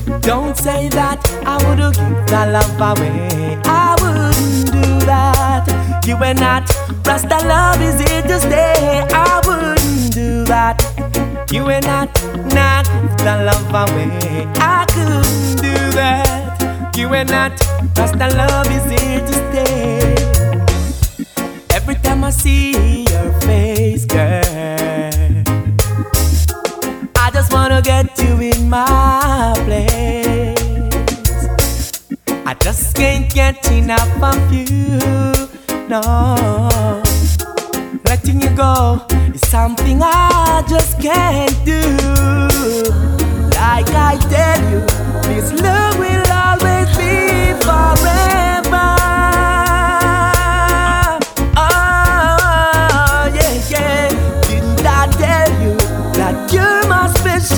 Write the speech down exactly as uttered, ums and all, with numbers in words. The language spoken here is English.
Don't say that I would give the love away. I wouldn't do that. You and not Rasta love is here to stay. I wouldn't do that. You and not not give the love away. I couldn't do that. You and not Rasta love is here to stay. Every time I see your face, girl, I just wanna get you in my place. I just can't get enough of you, no. Letting you go is something I just can't do.